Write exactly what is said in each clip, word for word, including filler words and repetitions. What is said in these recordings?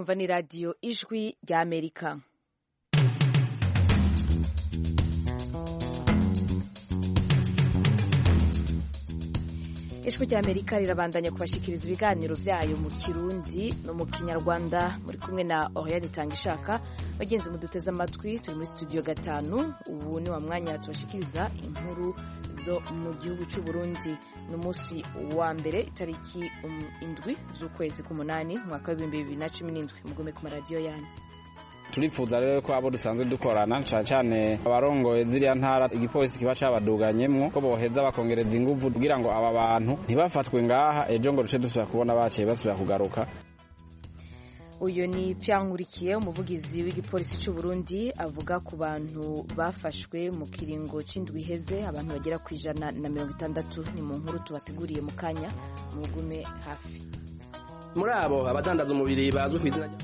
kumva ni radiyo ijwi rya Amerika. Ijwi rya Amerika rirabandanya kubashikiriza ibiganiro vyayo mu Kirundi no mu Kinyarwanda. Muri kumwe na Oriane Tangishaka. Bagenzi muduteze amatwi, turi muri studio gatanu. Ubu ni wa mwanya tubashikiriza inkuru zo mu gihugu cy'u Burundi. No musi wa mbere itariki um, indwi z'ukwezi k'umunani mwaka wa bibiri na cumi n'indwi. Mugume ku maradiyo yanyu. Turifuza rero ko abo dusanzwe dukorana cyane cyane abarongoye ziriya ntara igipolisi kiba cabaduganyemwo ko boheza bakongereza inguvu kugira ngo aba bantu ntibafatwe ngaha ejo ngo ruce dusubira kubona baciye basubira kugaruka. Uyu ni Pyankurikiye, umuvugizi w'igipolisi cy'u Burundi, avuga ku bantu bafashwe mu kiringo c'indwi iheze, abantu bagera ku ijana na mirongo itandatu. Ni mu nkuru tubateguriye mu kanya, mugume hafi. Muri abo abadandaza umubiri bazwi ku izina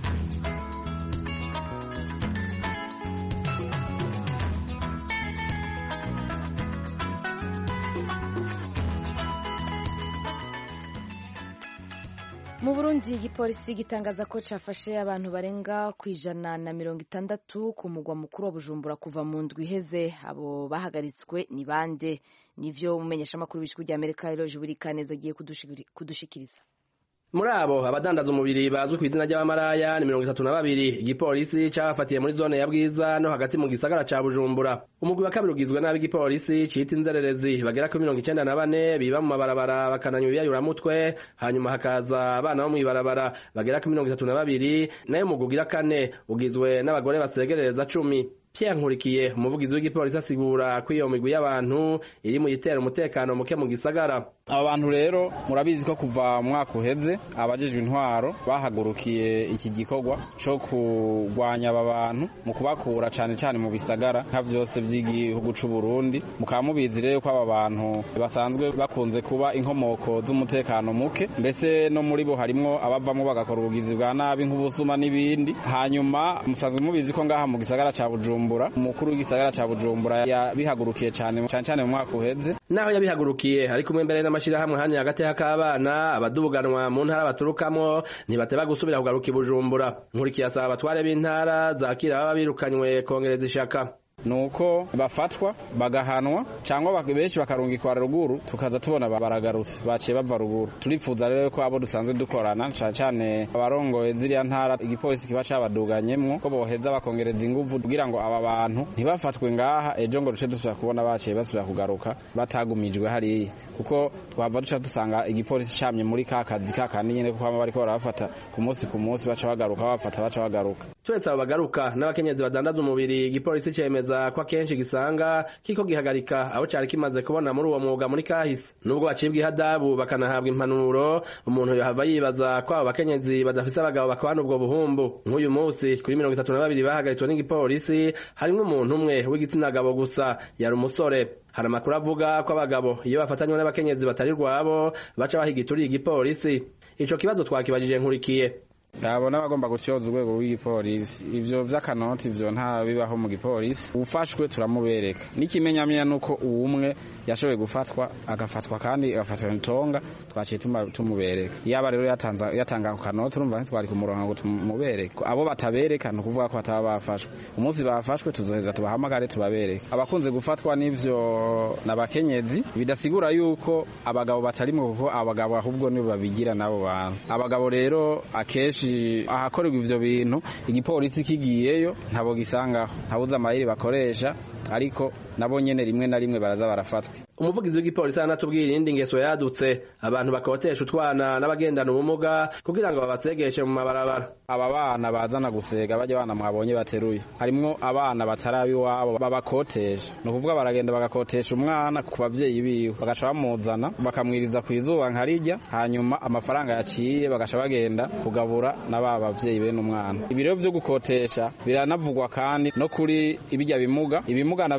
Mu Burundi igipolisi gitangaza ko cafashe abantu barenga ku ijana na mirongo itandatu ku mugwa mukuru wa Bujumbura kuva mu ndwi iheze. Abo bahagaritswe ni bande? Nivyo umumenyesha makuru w'ijwi rya Amerika Eloge Burikaneza agiye kudushikiriza. Muri abo abadandaza umubiri bazwi ku izina ry'abamaraya ni mirongo itatu na babiri. Igipolisi cabafatiye muri zone ya Bwiza no hagati mu gisagara ca Bujumbura. Umugwi wa kabiri ugizwe n'ab'igipolisi cita inzererezi bagera ku mirongo icenda na bane biba mu mabarabara bakananywa ibiyayuramutwe, hanyuma hakaza abana bo mw'ibarabara bagera ku mirongo itatu na babiri, nayo umugwi ugira kane ugizwe n'abagore basegerereza cumi. Pyankurikiye, umuvugizi w'igipolisi, asigura ko iyo migwi y'abantu iri mu yitera umutekano muke mu gisagara. Aba bantu rero murabizi ko kuva mwaka uheze abajejwe intwaro bahagurukiye iki gikorwa cyo kurwanya aba bantu mu kubakura cane cane mu bisagara nka vyose by'igihugu c'u Burundi. Mukaba mubizi rero ko aba bantu basanzwe bakunze kuba inkomoko z'umutekano muke, mbese no muri bo harimwo abavamwo bagakora ubugizi bwa nabi nk'ubusuma n'ibindi. Hanyuma musanzwe mubizi ko ngaha mu gisagara ca Bujumbura umukuru w'igisagara ca Bujumbura yabihagurukiye cane cane cane mu mwaka uheze. Naho yabihagurukiye ariko mwembere n'amashirahamwe hanya hagati y'akabana abadubuganwa mu ntara baturukamo ntibateba gusubira kugaruka i Bujumbura. Nkurikiye asaba abatware b'intara zakira baba birukanywe kongereza ishaka. Nuko bafatwa bagahanwa cyangwa benshi bakarungikwa ruguru tukaza tubona baragarutse baciye bava ruguru. Turifuza rero ko abo dusanzwe dukorana cyane cyane abarongoye ziriya ntara igipolisi kiba cabaduganyemwo ko boheza bakongereza inguvu kugira ngo aba bantu ntibafatwe ngaha ejo ngo ruce dusubira kubona baciye basubira kugaruka batagumijwe hariya, kuko twava duca dusanga igipolisi camye muri ka kazi kakandi nyene kuko bama bariko barafata ku munsi ku munsi baca bagaruka bafata baca bagaruka. Turetse abo bagaruka n'abakenyezi badandaza umubiri, igipolisi cemeza kwa kenshi gisanga kiko gihagarika abo cari kimaze kubona muri uwo mwuga muri kahise. Nubwo bacibwa ihadabu bakanahabwa impanuro, umuntu yohava yibaza ko abo bakenyezi badafise abagabo bakabana ubwo buhumbu. Nk'uyu munsi kuri mirongo itatu na babiri bahagaritswe n'igipolisi harimwo umuntu umwe w'igitsina gabo gusa, yari umusore. Hari amakuru avuga ko abagabo iyo bafatanywe n'abakenyezi batari rwabo baca bahigituriye igipolisi. Ico kibazo twakibajije Nkurikiye. Ndabona bagomba gutyoza urwego rw'igipolisi. Ivyo vy'akanoti ivyo nta bibaho mu gipolisi. Ufashwe turamubereka. N'ikimenyamenya nuko uwumwe yashoboye gufatwa agafatwa kandi agafatwa ntonga twaciye tumubereka. Yaba rero yatanza yatanga ku kanoti urumva ntitwari ku murongo ngo tumubereke. Abo batabereka no kuvuga ko bataba bafashwe. Umunsi bafashwe tuzoheza tubahamagare tubabereke. Abakunze gufatwa n'ivyo nabakenyezi bidasigura yuko abagabo batarimwe, kuko abagabo ahubwo nibo babigira nabo bantu. Abagabo rero akeshi ahakorerwa ivyo bintu igipolisi kigiyeyo ntabo gisangaho, ntabuza amayeri bakoresha, ariko nabo nyene rimwe na rimwe baraza barafatwa. Umuvugizi w'igipolisi anatubwira irindi ngeso yadutse, abantu bakotesha utwana n'abagendana ubumuga kugira ngo babasegeshe mu mabarabara. Aba bana bazana gusega bajya bana mwabonye bateruye, harimwo abana batarabi wabo babakotesha. No kuvuga baragenda bagakotesha umwana ku bavyeyi biwe, bagaca bamuzana bakamwiriza ku izuba nkarijya, hanyuma amafaranga yaciye bagaca bagenda kugabura n'aba bavyeyi bene umwana. Ibiro byo gukotesha biranavugwa kandi no kuri ibijya bimuga ibimuga navyo nyene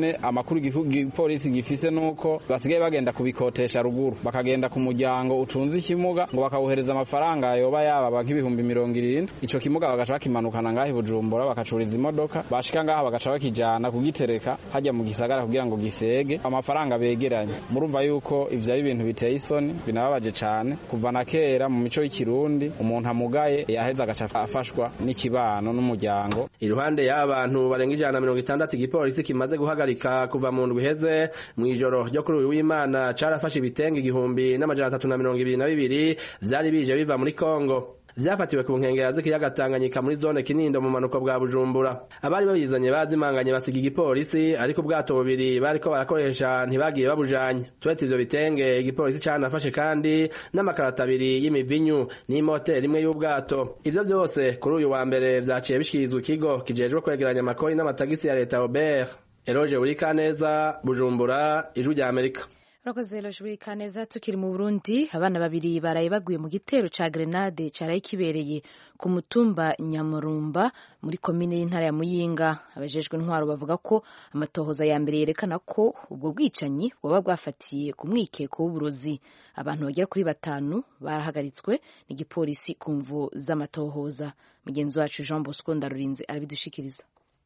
ingorane amakuru igipolisi gifise nuko basigaye bagenda kubikotesha ruguru bakagenda ku muryango utunze ikimuga ngo bakawuhereza amafaranga yoba yaba nk'ibihumbi mirongo irindwi ico kimuga bagaca bakimanukana ngaho i Bujumbura bakacuriza imodoka bashika ngaho bagaca bakijana kugitereka hajya mu gisagara kugira ngo gisege amafaranga begeranye. Murumva yuko ivyo ari ibintu biteye isoni binababaje cane. Kuva na kera mu mico y'ikirundi umuntu amugaye yaheza agaca afashwa n'ikibano n'umuryango. Iruhande y'abantu barenga ijana na mirongo itandatu igipolisi kimaze guhagarika kuva mu ndwi iheze mw'ijoro ryo kuri uyu w'Imana carafashe ibitenge igihumbi n'amajana atatu na mirongo ibiri na bibiri vyari bije biva muri Kongo vyafatiwe ku nkengera z'ikiyaga Tanganyika muri zone Kinindo mu manuko bwa Bujumbura. Abari babizanye bazimanganye basiga igipolisi ariko ubwato bubiri bariko barakoresha ntibagiye babujanye. Turetse ivyo bitenge igipolisi canafashe kandi n'amakarata abiri y'imivinyu n'imoteri imwe y'ubwato. Ivyo vyose kuri uyu wa mbere vyaciye bishikirizwa ikigo kijejwe kwegeranya amakori n'amatagisi ya leta Robert. Eroje Urikaneza, Bujumbura, Ijwi rya Amerika. Urakoze Eloge Kaneza. Tukiri mu Burundi, abana babiri baraye baguye mu gitero ca grenade caraye kibereye ku mutumba Nyamurumba muri komine y'intara ya Muyinga. Abajejwe intwaro bavuga ko amatohoza ya mbere yerekana ko ubwo bwicanyi bwoba bwafatiye ku mwikeko w'uburozi. Abantu bagera kuri batanu barahagaritswe n'igipolisi ku mvu z'amatohoza. Mugenzi wacu Jean Bosco Ndarurinze arabidushikiriza.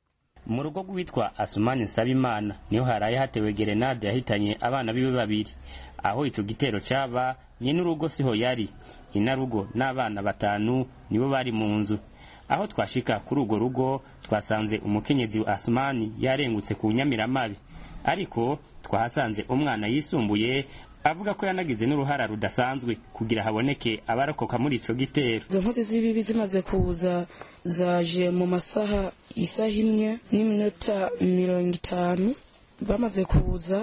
Mu rugo rwitwa Asumani Nsabimana niho haraye hatewe grenade yahitanye abana biwe babiri. Aho ico gitero caba nyene urugo siho yari, inarugo n'abana batanu nibo bari mu nzu. Aho twashika kuri urwo rugo twasanze umukenyezi wa Asumani yarengutse ku Nyamiramabi, ariko twahasanze umwana yisumbuye avuga ko yanagize n'uruhara rudasanzwe kugira haboneke abarakoka muri ico gitero. Izo nkozi z'ibibi zimaze kuza zaje mu masaha isaha imwe n'iminota mirongo itanu. Bamaze kuza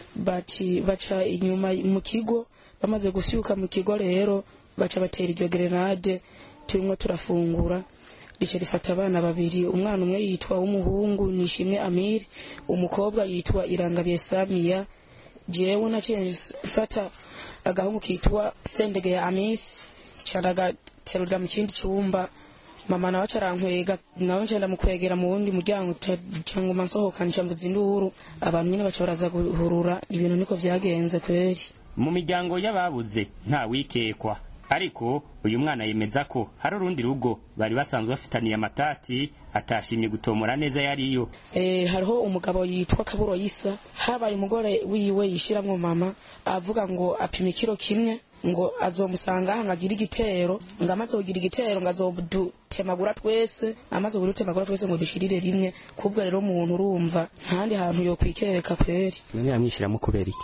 bati baca inyuma mu kigo, bamaze gushyuka mu kigo rero baca batera iryo grenade turimo turafungura. Rice rifata abana babiri, umwana umwe yitwa w'umuhungu Nishimwe Amiri, umukobwa yitwa Irangabiye Samiya. Jewe naciye fata agahungu kitwa Sendege ya Amisi caraga terura mu kindi cyumba. Mama nawe carankwega nawe cyenda mukwegera mu wundi muryango cyangwa mansohoka ncambuza induru. Abantu nyine bacaraza guhurura. Ibintu niko vyagenze kweri. Mu miryango y'ababuze nta wikekwa, ariko uyu mwana yemeza ko hari urundi rugo bari basanzwe bafitaniye amatati atashimye gutomora neza yariyo. Eh hariho umugabo yitwa Kaburo Yisa, habaye umugore wiwe yishiramwe mama avuga ngo apime kilo kimwe ngo azomusanga hangagira igitero, ngo amaze kugira igitero ngo azodutemagura twese, amaze kudutemagura twese ngo dushirire rimwe. Kubwo rero umuntu urumva ntandi hantu yo kwikereka kweri. None yamwishiramo kubera iki?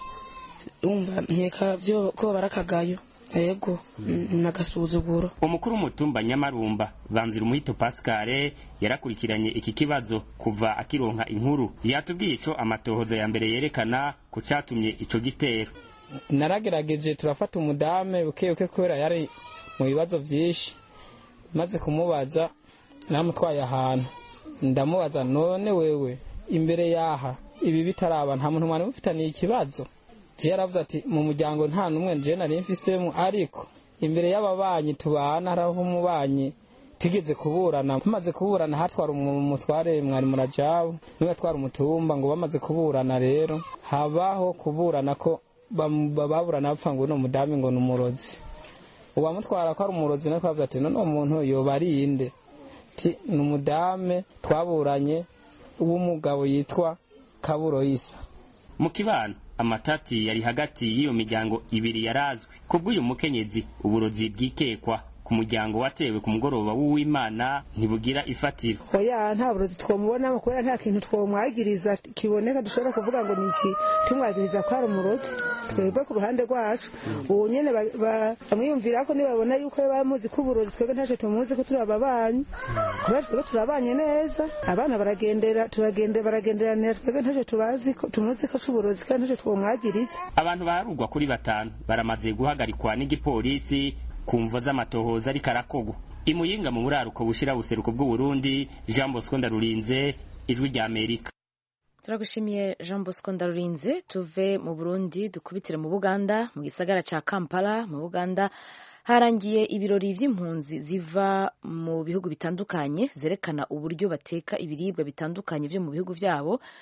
Umva nkeka byo ko barakagayo. Ego nagasuzuguro. Umukuru w'umutumba Nyamarumba Banzira Umuhito Pascal yarakurikiranye iki kibazo kuva akironka inkuru. Yatubwiye ico amatohoza ya mbere yerekana ko catumye ico gitero. Naragerageje turafata umudame buke buke kwera yari mu bibazo vyinshi, maze kumubaza namutwaye ahantu ndamubaza none wewe imbere yaha ibi bitaraba nta muntu mwana mufitaniye ikibazo. Je yaravuze ati mu muryango nta numwe nje nari mfisemo, ariko imbere y'ababanyi tubana haraho umubanyi tigeze kuburana. Tumaze kuburana hatwara umutware mwari murajabu niwe atwara umutumba, ngo bamaze kuburana rero habaho kuburana ko baburana bapfa ngo no mudami ngo numurozi. Uwamutwara ko ari umurozi nako avuga ati none umuntu yoba ari inde? Ti numudame twaburanye uw'umugabo yitwa Kaburo Yisa. Mu kibano amatati yari hagati y'iyo miryango ibiri yarazwe. Kubw'uyu mukenyezi uburozi bwikekwa ku muryango watewe ku mugoroba w'Uwimana ntibugira ifatiro. Oya nta burozi twomubona ngo kubera nta kintu twomwagiriza kiboneka dushobora kuvuga ngo niki tumwagiriza ko ari umurozi. Twebwe ku ruhande rwacu uwo nyene bamwiyumvira ko nibabona yuko bamuzi ko uburozi twebwe ntaje tumuzi ko turi ababanyi. Kubera twebwe turabanye neza, abana baragendera turagende baragenderanira twebwe ntaje tubazi ko tumuzi ko cy'uburozi kandi ntaje twomwagiriza. Abantu baharugwa kuri batanu baramaze guhagarikwa n'igipolisi kumva z'amatohoza ari karakogwa. Imuyinga mu buraruko bushira buseruko bw'u Burundi, Jean Bosco Ndarurinze, Ijwi rya Amerika. Turagushimiye Jean Bosco Ndarurinze. Tuve mu Burundi dukubitire mu Buganda, mu gisagara ca Kampala mu Buganda harangiye ibirori vy'impunzi ziva mu bihugu bitandukanye zerekana uburyo bateka ibiribwa bitandukanye vyo mu bihugu vyabo.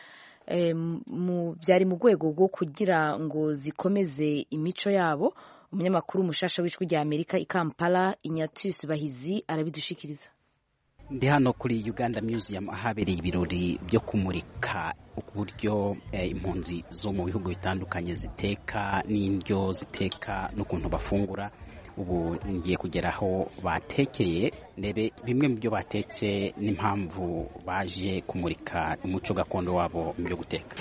byari mu rwego rwo kugira ngo zikomeze imico yabo. Umunyamakuru mushasha w'ijwi rya Amerika i Kampala Ignatius Bahizi arabidushikiriza. Ndi hano kuri Uganda Museum ahabereye ibirori byo kumurika uburyo eh, impunzi zo mu bihugu bitandukanye ziteka n'indyo ziteka n'ukuntu bafungura. Ubu ngiye kugeraho batekeye ndebe bimwe mu byo batetse n'impamvu baje kumurika umuco gakondo wabo mu byo guteka.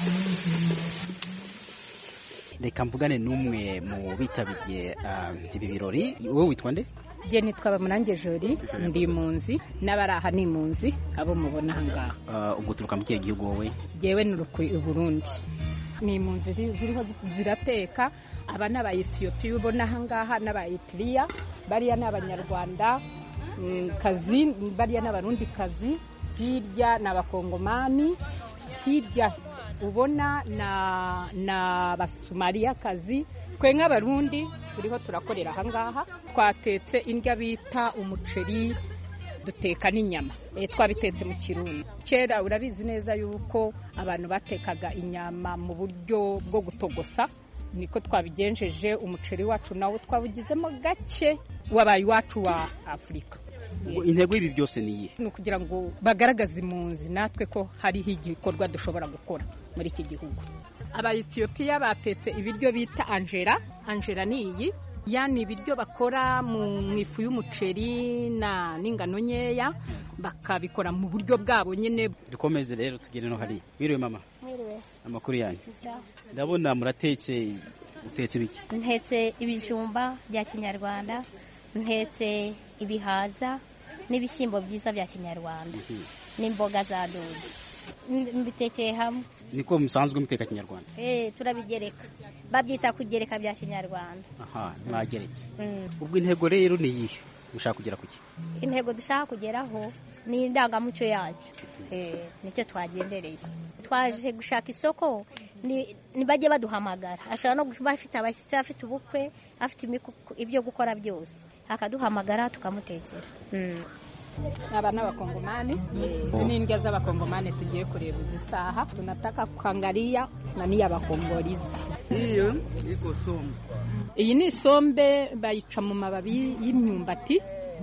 Reka mvugane n'umwe mu bitabiriye uh, ibi birori. Wowe witwa nde? Je nitwa Bamurange Jori, ndi impunzi n'abaraha ni impunzi abo mubona hangaha. Uh, uguturuka mu kihe gihugu wowe? Jewe nurukuye u Burundi. Ni impunzi ziriho zirateka. Aba n'aba Ethiopia ubona hangaha n'aba Eritrea, bariya n'abanyarwanda kazi, bariya n'abarundi kazi, hirya n'abakongomani, hirya ubona na na Basumaliya kazi. Kwe nk'abarundi turiho turakorera hangaha, twatetse indya bita umuceri, duteka n'inyama. E, twabitetse mu Kirundi. Kera urabizi neza yuko abantu batekaga inyama mu buryo bwo gutogosa, niko twabigenjeje. Umuceri wacu nawo twabugizemo gake wabaye wacu wa Afrika. Intego y'ibi byose niye ni kugira ngo bagaragaze impunzi natwe ko hariho igikorwa dushobora gukora muri iki gihugu. Aba Ethiopia batetse ibiryo bita Angela. Angela ni iyi, yani ibiryo bakora mu ifu y'umuceri na n'ingano nkeya, bakabikora mu buryo bwabo nyene. Dukomeze rero tugire no hari. Biriwe mama? Biriwe. Amakuru yanyu? Ndabona muratetse, utetse biki? Ntetse ibijumba bya Kinyarwanda, ntetse ibihaza n'ibishyimbo byiza bya Kinyarwanda n'imboga za dodo. Mbitekeye hamwe. Niko musanzwe muteka Kinyarwanda? Eh, turabigereka. Babyita kugereka bya Kinyarwanda. Aha, mwageretse. Mm. Ubwo intego rero ni yihe? Ushaka kugera kuki? Intego dushaka kugeraho ni indangamuco yacu. Eh, nicyo twagendereye. Twaje gushaka isoko, ni nibajye baduhamagara. Ashaka no bafite abashyitsi, afite ubukwe, afite ibyo gukora byose, akaduhamagara tukamutekera. Mm. Aba n'abakongomani, ni indya z'abakongomani tugiye kureba izisaha. Tunataka kuangalia nani y'abakongolizi. Iyo iko sombe. Iyi ni sombe bayica mu mababi y'imyumbati,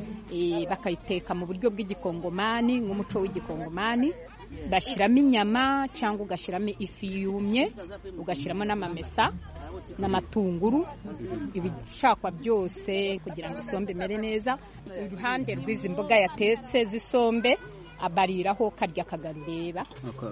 e, bakayiteka mu buryo bw'igikongomani nk'umuco w'igikongomani. Bashiramo inyama cyangwa ugashiramo ifi yumye, ugashiramo n'amamesa n'amatunguru, ibishakwa byose kugira ngo isombe mere neza. Iruhande rw'izi mboga yatetse z'isombe abariraho karya kagarureba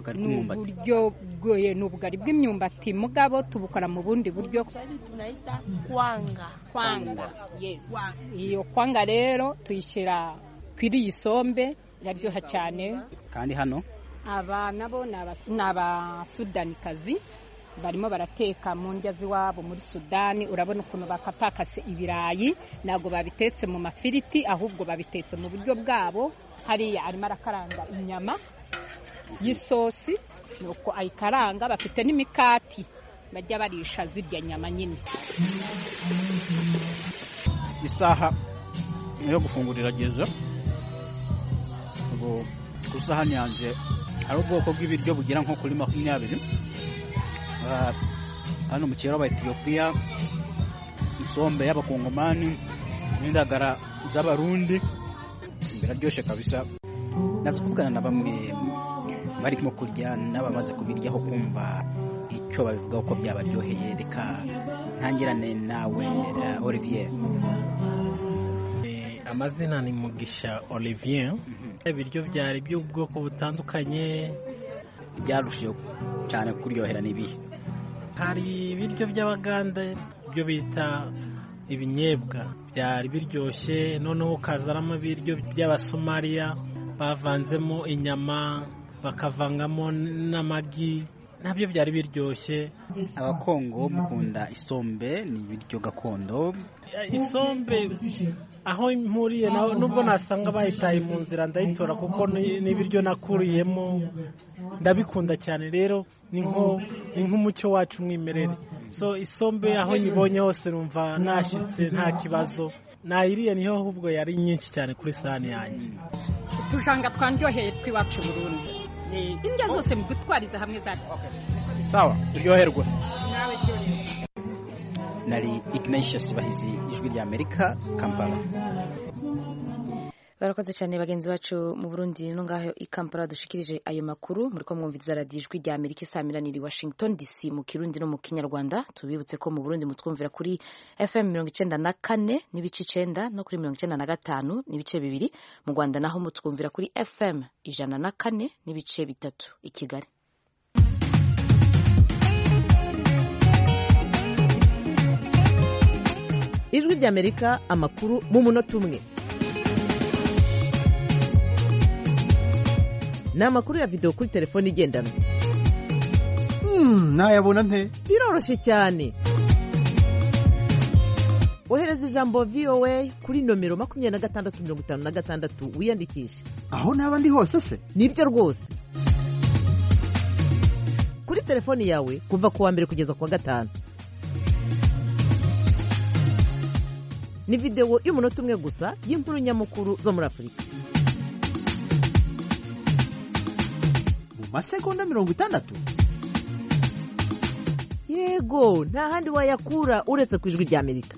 n'uburyo bwoye n'ubugari bw'imyumbati, mugabo tubukora mu bundi buryo tunaita kwanga. Kwanga, yes. Iyo kwanga rero tuyishira kwiri isombe, yaryoha cyane. Kandi hano aba nabo n'aba Sudanikazi barimo barateka mu ndya ziwabo muri Sudani. Urabona ukuntu bakatakase ibirayi, nago babitetse mu mafiriti, ahubwo babitetse mu buryo bwabo. Hariya arimo arakaranga inyama y'isosi, nuko ayikaranga. Bafite n'imikati bajya barisha zirya nyama nyine. Isaha yo gufungurira geza. Ubwo kusahani yanje hari ubwoko bw'ibiryo bugira nko kuri makumyabiri. Uh, hano mu cyero ba Ethiopia, isombe y'abakongomani n'indagara z'abarundi, biraryoshe kabisa. Nazo kuvugana na bamwe barimo kurya n'abamaze kubiryaho kumva icyo babivuga uko byabaryoheye. Reka ntangirane nawe uh, Olivier. E, amazina ni Mugisha Olivier. Ibiryo mm-hmm. byari by'ubwoko butandukanye. Byarushijeho cyane kuryohera nibihe? Hari ibiryo by'Abaganda byo bita ibinyebwa, byari biryoshye. Noneho kazaramo ibiryo by'Abasomaliya bavanzemo inyama bakavangamo n'amagi, nabyo byari biryoshye. Abakongo mukunda isombe, ni ibiryo gakondo. Isombe aho mpuriye nubwo nasanga bayitaye mu nzira ndayitora kuko ni ibiryo nakuriyemo, ndabikunda cyane. Rero ni nko ni nk'umucyo wacu mwimerere. So isombe aho nyibonye hose numva nashitse nta kibazo. Nayiriye niho ahubwo yari nyinshi cyane kuri sahani yanjye. Tujanga twandyoheye twiwacu Burundi. indya zose mu gutwariza hamwe zacu sawa turyoherwa nawe ryoherwa. nari Ignatius Bahizi, ijwi rya Amerika, Kampala. barakoze cyane bagenzi bacu mu Burundi no ngaho i Kampala dushikirije ayo makuru muri ko mwumviza radio ijwi rya Amerika isamiraniye i Washington D C mu Kirundi no mu Kinyarwanda. Tubibutse ko mu Burundi mutwumvira kuri F M mirongo icenda na kane n'ibice icenda no kuri mirongo icenda na gatanu n'ibice bibiri. Mu Rwanda naho mutwumvira kuri F M ijana na kane n'ibice bitatu i Kigali. Ijwi rya Amerika, amakuru mu munota umwe. Ni amakuru ya video kuri telefone igendanwa. Hmm, nayabona nte? Biroroshye cyane. Ohereza ijambo V O A kuri nomero makumyabiri na gatandatu mirongo itanu na gatandatu wiyandikishe. Aho naba ndi hose se? Nibyo rwose. Kuri telefone yawe kuva ku wa mbere kugeza ku wa gatanu. Ni video y'umunota umwe gusa y'inkuru nyamukuru zo muri Afurika. Masegonda mirongo itandatu. Yego, nta handi wayakura uretse ku ijwi rya Amerika.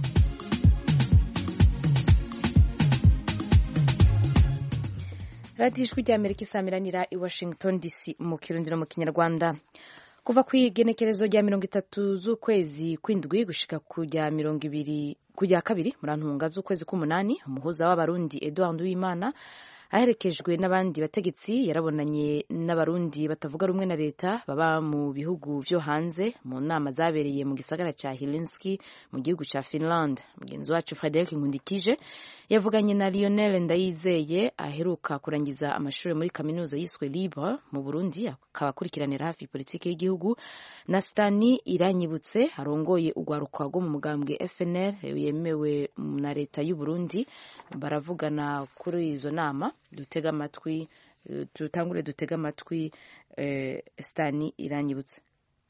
Radio ijwi rya Amerika isamiranira i Washington D C mu Kirundi no mu Kinyarwanda. Kuva ku igenekerezo rya mirongo itatu z'ukwezi kw'indwi gushika kujya mirongo ibiri kujya kabiri murantunga z'ukwezi k'umunani, umuhuza w'abarundi Edouard Uwimana aherekejwe n'abandi bategetsi yarabonanye n'abarundi batavuga rumwe na leta baba mu bihugu vyo hanze mu nama zabereye mu gisagara ca Helsinki mu gihugu ca Finland. Mugenzi wacu Frederic Nkundikije yavuganye na Lionel Ndayizeye aheruka kurangiza amashuri muri kaminuza yiswe Libre mu Burundi, akaba akurikiranira hafi politiki y'igihugu, na Stani Iranyibutse arongoye urwaruka rwo mu mugambwe F N L yemewe na leta y'u Burundi. Baravugana kuri izo nama. Dutega amatwi tutangure dutega amatwi eh, Stani Iranyibutse.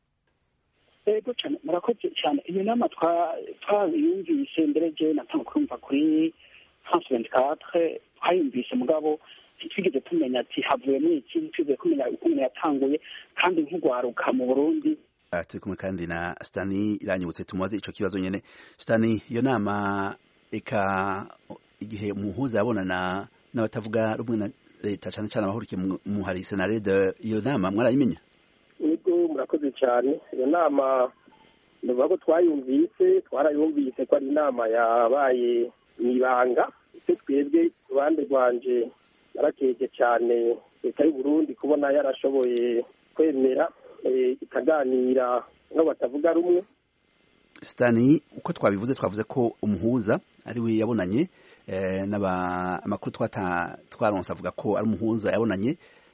Ego cyane murakoze cyane. Iyo nama twayumvise mbere je natanga kumva kuri France vingt-quatre, twayumvise mugabo twigeze tumenya ati havuyemo iki, twigeze kumenya ukuntu yatanguye kandi nk'ugwaruka mu Burundi. Uh, turi kumwe kandi na Stani Iranyibutse tumubaze ico kibazo nyene. Stani, iyo nama eka igihe umuhuza yabonana n'abatavuga rumwe na leta cyane cyane abahurikiye mu hari senarede, iyo nama mwarayimenya? Yego murakoze cyane. Iyo nama nuvuga ko twayumvise, twarayumvise ko ari inama yabaye mwibanga. Icyo twebwe uruhande rwanje narakeje cyane leta y'u Burundi kubona yarashoboye kwemera e, ikaganira n'abatavuga rumwe. Stani, uko twabivuze twavuze ko umuhuza ari we yabonanye eh, n'aba amakuru twata twaronse avuga ko ari umuhuza yabonanye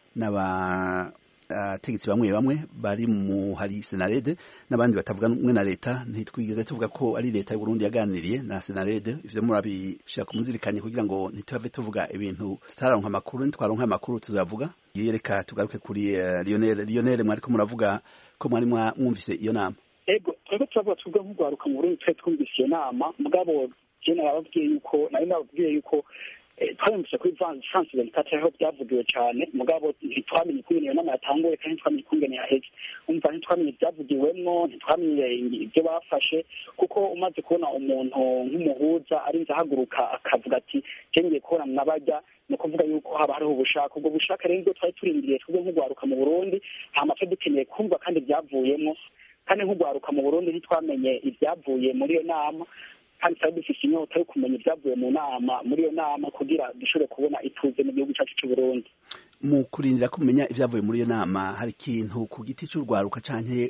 n'aba ategetsi bamwe bamwe bari mu hari senarede n'abandi batavuga rumwe na leta. Ntitwigeze tuvuga ko ari leta y'u Burundi yaganiriye na senarede. Ivyo murabishira ku muzirikanye kugira ngo ntitave tuvuga ibintu tutaronka amakuru. Ntitwaronka amakuru tuzavuga. Yereka tugaruke kuri uh, Lionel. Lionel, mwariko muravuga ko mwari mwumvise iyo nama. Ego twebwe turavuga tuvuga nk'ugwaruka mu Burundi twe twumvise iyo nama mugabo je narababwiye yuko nari nababwiye yuko twayumvise kuri France vingt-quatre aho byavugiwe cyane mugabo ntitwamenye uko iyo nama yatanguye kandi ntitwamenye ukungene yaheze. Umva ntitwamenye ibyavugiwemwo, ntitwamenye ibyo bafashe, kuko umaze kubona umuntu nk'umuhuza arinze ahaguruka akavuga ati je ngiye kubona mwabajya, no kuvuga yuko haba hariho ubushaka. Ubwo bushaka rero twari turindiriye twebwe nk'ugwaruka mu Burundi, hama twe dukeneye kumva kandi byavuyemo, kandi nk'ugwaruka mu Burundi ntitwamenye ibyavuye muri iyo nama, kandi twari dufise inyota yo kumenya ibyavuye mu nama muri iyo nama kugira dushobore kubona ituze mu gihugu cyacu cy'u Burundi. Mu kurindira kumenya ibyavuye muri iyo nama, hari ikintu ku giti cy'urwaruka canke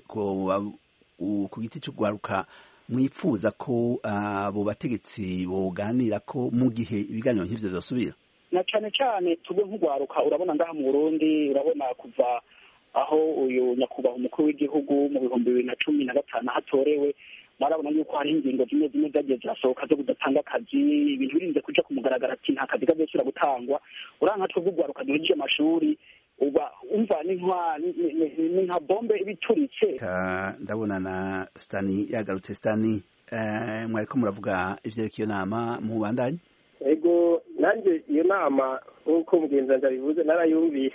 ku giti cy'urwaruka mwipfuza ko abo uh, bategetsi boganira ko mu gihe ibiganiro nk'ivyo vyosubira? Na cyane cyane tubwe nk'ugwaruka, urabona ngaha mu Burundi, urabona kuva aho uyu nyakubahwa umukuru w'igihugu mu bihumbi bibiri na cumi na gatanu hatorewe, marabona yuko hari ingingo zimwe zimwe zagiye zirasohoka zo kudatanga akazi, ibintu birinze kuja ku mugaragaro ati nta kazi kazosubira gutangwa. uranka twebwe ugwaruka duhejeje amashuri uba umva ni nka bombe ibituritse. Ndabona na Stani yagarutse. Stani, eh, mwariko muravuga ivyerekeye iyo nama mu bandanye? Ego nanje iyo nama nk'uko mugenzi wanje abivuze narayumvise,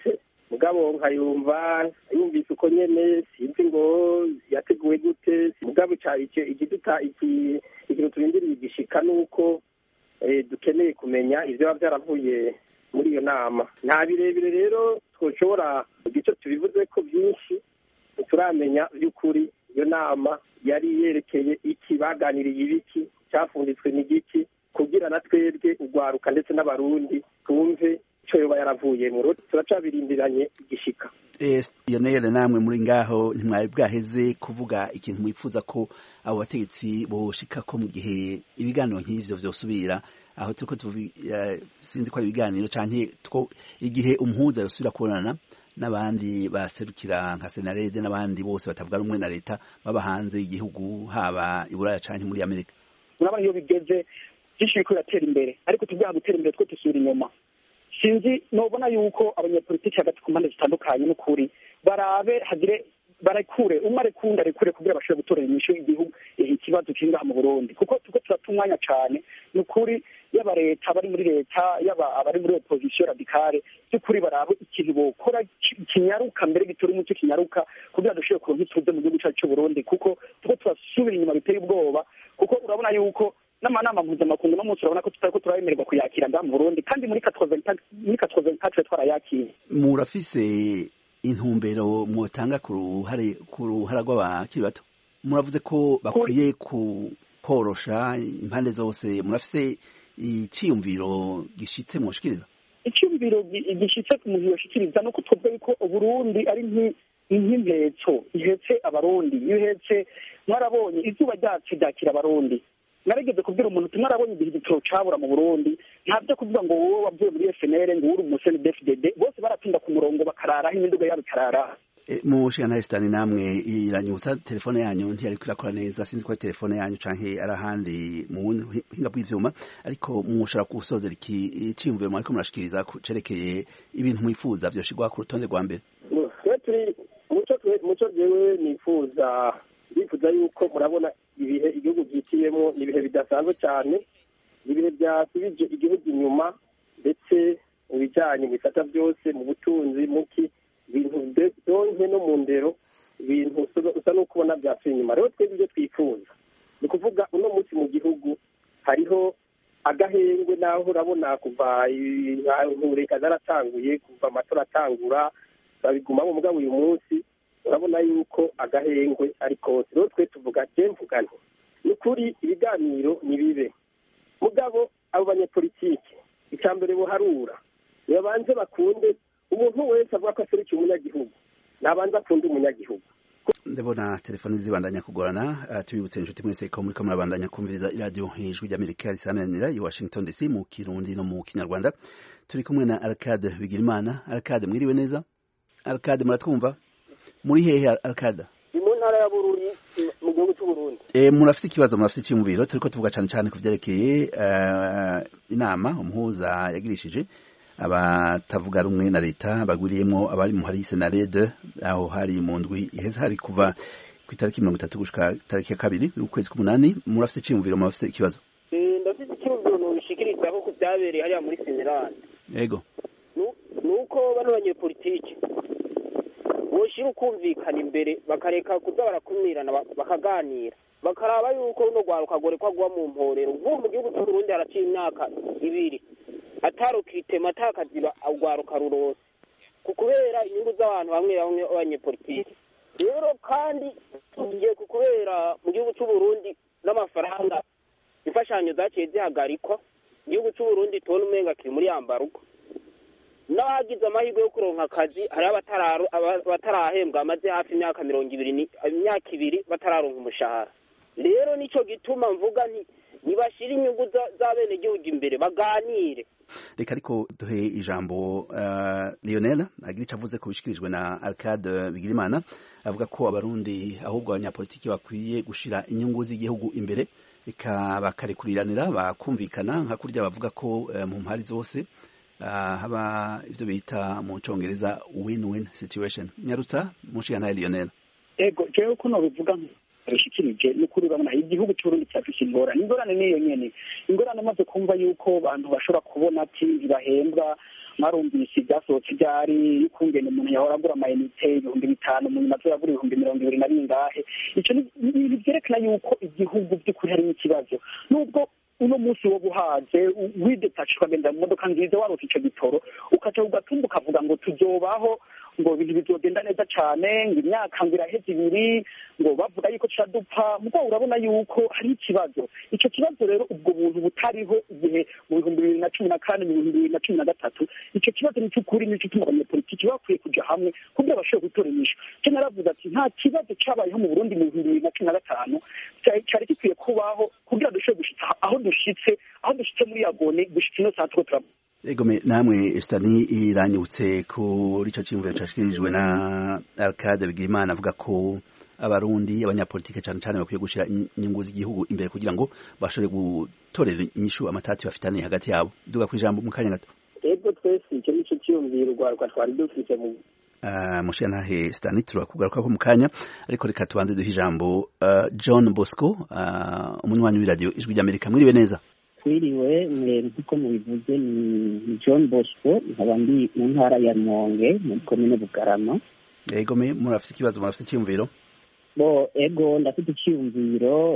mugabo nkayumva yumvise uko nyene sinzi ngo yateguwe gute mugabo ikiduta ikintu turindiriye igishika nuko dukeneye kumenya ivyo biba vyaravuye muri iyo nama nta birebire rero twoshobora igice tubivuze ko byinshi turamenya by'ukuri iyo nama yari yerekeye iki baganiriye ibiki cyafunditswe n'igiki kugira na twebwe urwaruka ndetse n'abarundi twumve icyo yoba yaravuyemo turacabirindiranye igishika iyo nere namwe muri ngaho ntimwari bwaheze kuvuga ikintu mwifuza ko abo bategetsi boshika ko mu gihe ibiganiro nk'ivyo vyosubira aho turiko sinzi ko ari ibiganiro canke igihe umuhuza yosubira kubonana n'abandi baserukira nka senarede n'abandi bose batavuga rumwe na leta baba hanze y'igihugu haba i Buraya canke muri Amerika urabona iyo bigeze byinshi biriko biratera imbere ariko tubyaha gutera imbere two dusubira inyuma sinzi nobona yuko abanyapolitiki hagati ku mpande zitandukanye n'ukuri barabe hagire barekure umwe arekunda arekure kugira bashobore gutorera inyishu igihugu ikibazo kiri ngaha mu Burundi kuko tuko turata umwanya cane n'ukuri yaba leta bari muri leta yaba abari muri opposition radicale by'ukuri barabe ikintu bokora kinyaruka mbere gitora umuco kinyaruka kugira dushobore kuronka ituze mu gihugu cyacu cy'u Burundi kuko tuko turasubira inyuma biteye ubwoba kuko urabona yuko n'amanama mpuzamakungu no munsi urabona ko tutariko turabemererwa kuyakira ngaha mu Burundi kandi muri quatre-vingt-quatre twarayakira murafise intumbero mwotanga ku ruhare ku ruhara rw'abakiri bato muravuze ko bakwiye korosha impande zose murafise iciyumviro gishitse mwoshikiriza iciyumviro gishitse ku muntu yoshikiriza no kutubwa yuko Uburundi ari nk'impetso ihetse abarundi ihetse mwarabonye izuba ryacu ryakira abarundi narigeze kubwira umuntu tumwe arabonye igihe igitoro cabura mu Burundi ntabyo kuvuga ngo wowe wavuye muri F N L ngo uri umuseni D F D D bose baratinda ku murongo bakararaho imiduga yabo ikararaho mushika na Estani namwe iranyusa telefone yanyu ntiyari kwirakora neza sinzi ko telefone yanyu canke arahandi mu hinga bw'ivyuma ariko mushara kusozera iki icimvuye mu ariko murashikiriza cerekeye ibintu mwifuza vyoshigwa ku rutonde rwa mbere turi muco muco jewe nifuza bifuza yuko murabona ibihe igihugu gitiyemo ibihe bidasanzwe cyane ibihe byasubije igihugu inyuma ndetse mu bijyanye mu bisata byose mu butunzi muki ibintu byonke no mu ndero ibintu usa no kubona byasuye inyuma rero twebwe ibyo twifuza ni ukuvuga uno munsi mu gihugu hariho agahengwe naho urabona kuva intureka zaratanguye kuva amatora atangura babiguma mu mugabo uyu munsi urabona yuko agahengwe ariko rero twe tuvuga je mvugane ni kuri ibiganiro ni bibe mugabo abo banyepolitike icambere buharura yabanze bakunde umuntu wese avuga ko aserukiye umunyagihugu nabanza akunda umunyagihugu ndabona telefoni zibandanya kugorana uh, tubibutse inshuti mwese ko muri kamera bandanya kumviriza iradio ijwi ry'Amerika risamanira i Washington D C mu Kirundi no mu Kinyarwanda turi kumwe na Arcade Bigirimana. Arcade mwiriwe neza? Arcade muratwumva? Muri hehe Arcade? mu ntara ya Bururi mu gihugu cy'u Burundi. Eh murafite ikibazo murafite cy'umubiro turiko tuvuga cyane cyane kuvyerekeye uh, inama umuhuza yagirishije abatavuga rumwe na leta bagwiriyemo abari mu hari senarede aho hari mu ndwi iheze hari kuva ku itariki mirongo itatu gushika tariki ya kabiri ukwezi k'umunani murafite cy'umubiro murafite ikibazo eh ndafite icyumviro no bishikiriza ko kubyabereye hariya muri Senegal yego nuko bano banyepolitike boshira ukumvikana imbere bakareka kuza barakumirana bakaganira bakaraba yuko runo rwaruka gorekwa gwa mu mporero nko mu gihugu cy'u Burundi haraciye imyaka ibiri atarukitema atakaziba agwaruka rurose kukubera inyungu z'abantu bamwe bamwe abanyepolitike rero kandi tugiye kukubera mu gihugu cy'u Burundi n'amafaranga imfashanyo zaciye zihagarikwa igihugu cy'u Burundi tubona umenga kiri muri yambaruko n'abagize amahirwe yo kuronka akazi hari abatararo abatarahembwa amaze hafi imyaka mirongo ibiri imyaka ibiri batararonka umushahara rero nico gituma mvuga nti nibashira inyungu z'abene gihugu imbere baganire. Reka ariko duhe ijambo uh, Lionel agira icyo avuze ko bishikirijwe na Arcade Bigirimana avuga ko abarundi ahubwo abanyapolitiki bakwiye gushira inyungu z'igihugu imbere bakarekuriranira bakumvikana nka kurya bavuga ko uh, mu mpari zose uh, haba ivyo bita mu Congereza win-win situation. Nyarutsa mushikana Lionel. Ego jewe kuno bivuga rishikirije n'ukuri babona igihugu cy'Urundi cyafise ingorane ingorane niyo nyene ingorane maze kumva yuko abantu bashobora kubona ati ntibahembwa mwarumvise ibyasohotse byari ukungene umuntu yahora agura amayinite ibihumbi bitanu mu nyuma azoragura ibihumbi mirongo ibiri na bingahe ico ni ibintu vyerekana yuko igihugu by'ukuri harimo ikibazo nubwo uno munsi wo guhaze widetache ukagenda mu modoka nziza waronse ico gitoro ukaca ugatumba ukavuga ngo tuzobaho ngo ibintu bizogenda neza cane ngo imyaka ngo iraheze ibiri ngo bavuga yuko turadupfa mugabo urabona yuko hari ikibazo ico kibazo rero ubwo buntu butariho igihe mu bihumbi bibiri na cumi na kane mu bihumbi bibiri na cumi na gatatu ico kibazo ni cy'ukuri ni cy'utuma abanyapolitiki bakwiye kuja hamwe kugira bashobore gutora inyishu ce naravuze ati nta kibazo cabayeho mu Burundi mu bihumbi bibiri na cumi na gatanu cyari gikwiye kubaho kugira dushobore gushika aho dushitse aho dushitse muri yagone gushika ino saa two turabona Egome namwe Estani iranyibutse kuri ico cyumviro cyashikirijwe na Arcade Bigirimana avuga ko abarundi abanyapolitike cyane cyane bakwiye gushira inyungu z'igihugu imbere kugira ngo bashobore gutorera inyishu amatati bafitanye hagati yabo duga ku ijambo mu kanya gato ego twese icyo nico cyumviro rwa twari dufite mu Uh, mushya ntahe Estani turakugaruka ko mu kanya ariko reka tubanze duhe ijambo uh, John Bosco uh, umunywanyi w'iradio ijwi ry'Amerika mwiriwe neza twiriwe nk'uko mubivuze ni John Bosco nkaba ndi mu ntara ya Rumonge muri komine Bugarama. Ego me murafite ikibazo murafite icyumviro? Bo ego ndafite icyumviro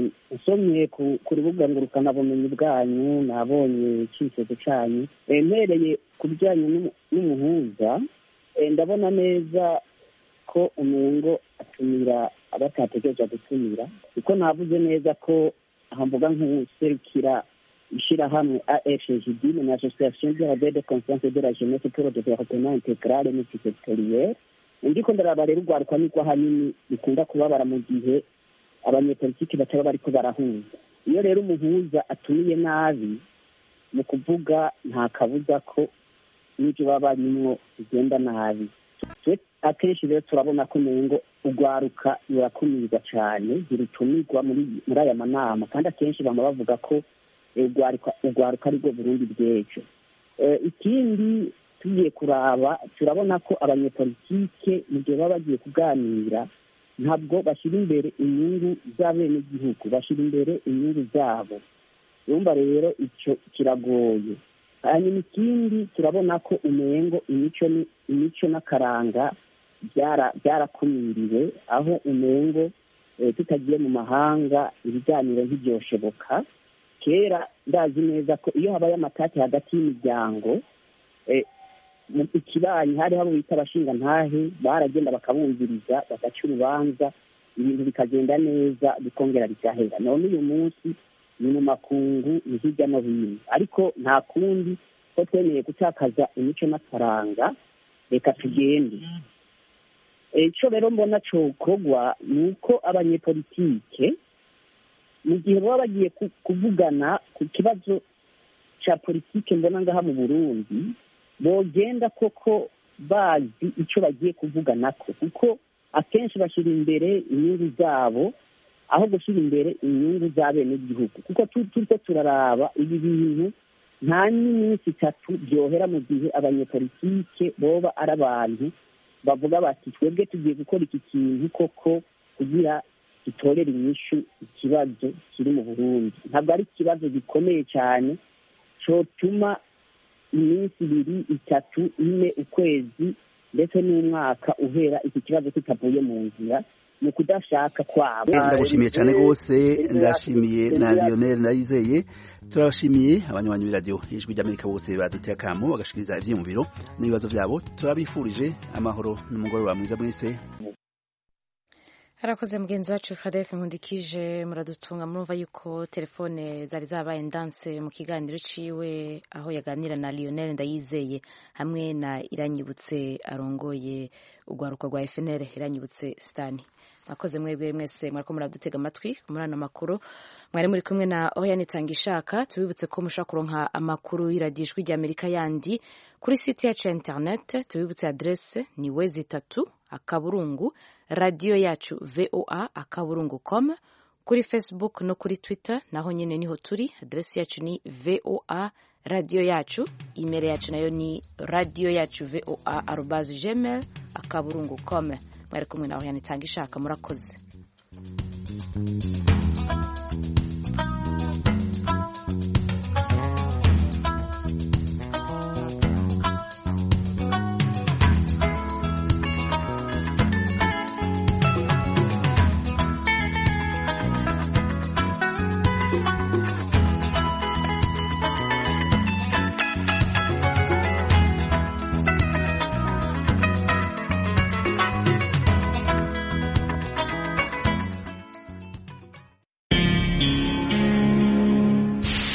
usomye ku rubuga ngurukana bumenyi bwanyu nabonye icyifuzo cyanyu mpereye ku bijyanye n'umuhuza ndabona neza ko umengo atumira abatategereje gutumira kuko navuze neza ko ahamvuga nk'userukira ishirahamwe A F G D na Association de la de confiance de la jeunesse pour le développement intégral et multisectoriel ndiko ndaraba rero urwaruka niko hanini bikunda kubabara mu gihe abanyepolitiki bataba bariko barahuza iyo rero umuhuza atumiye nabi mu kuvuga nta kabuza ko n'ibyo baba barimwo bigenda nabi akenshi rero turabona ko umengo urwaruka rurakumirwa cyane ntirutumirwa muri muri aya manama kandi akenshi bama bavuga ko urwaruka urwaruka ari rwo Burundi bw'ejo ikindi tugiye kuraba turabona ko abanyepolitike mu gihe baba bagiye kuganira ntabwo bashyira imbere inyungu z'abenegihugu bashyira imbere inyungu zabo urumva rero icyo kiragoye hanyuma ikindi turabona ko umengo imico imico n'akaranga byarakumiriwe aho umengo tutagiye mu mahanga ibiganiro ntibyoshoboka kera ndazi neza ko iyo habaye amatati hagati y'imiryango ikibanyi hari habo bita abashinga ntahe baragenda bakabumviriza bagaca urubanza ibintu bikagenda neza bikongera bigahera none uyu munsi ni mu makungu ni hirya no hino ariko nta kundi ko twemeye gutakaza imico n'akaranga reka tugende icyo rero mbona cokogwa ni uko abanyepolitike mu gihe baba bagiye kuvugana ku kibazo cya politike mbona ngaha mu Burundi bogenda koko bazi icyo bagiye kuvuganako kuko akenshi bashyira imbere inyungu zabo aho gushyira imbere inyungu z'abenegihugu kuko turiko turaraba ibi bintu nta n'iminsi itatu byohera mu gihe abanyepolitike boba ari abantu bavuga bati twebwe tugiye gukora iki kintu koko kugira gitorera inyishu ikibazo kiri mu Burundi ntabwo ari ikibazo gikomeye cyane cyotuma iminsi ibiri itatu ine ukwezi ndetse n'umwaka uhera iki kibazo kitavuye mu nzira mu kudashaka kwabo. Ndagushimiye cyane rwose ndashimiye na Lionel Ndayizeye turabashimiye abanywanyi b'iradio ijwi ry'Amerika bose baduteye akamo bagashikiriza ivyiyumviro n'ibibazo byabo turabifurije amahoro n'umugoroba mwiza mwese. Harakoze mugenzi wacu Fadef Nkundikije muradutunga murumva yuko telefone zari zabaye ndanse mu kiganiro ciwe aho yaganira na Lionel Ndayizeye hamwe na Iranyibutse arongoye urwaruka rwa F N L Iranyibutse Stani. Akoze mwebwe mwese mwariko muradutega amatwi murana makuru mwari muri kumwe na Oriane Tangishaka tubibutse ko mushaka kuronka amakuru y'Iradijwi ry'Amerika yandi kuri site yacu ya internet tubibutse adresse ni wezi tatu akaburungu radio yacu voa akaburungu com kuri Facebook no kuri Twitter naho nyene niho turi adresse yacu ni voa radio yacu email yacu nayo ni radio yacu voa arobase gmail akaburungu com mwari kumwe na Oriane Tangishaka murakoze.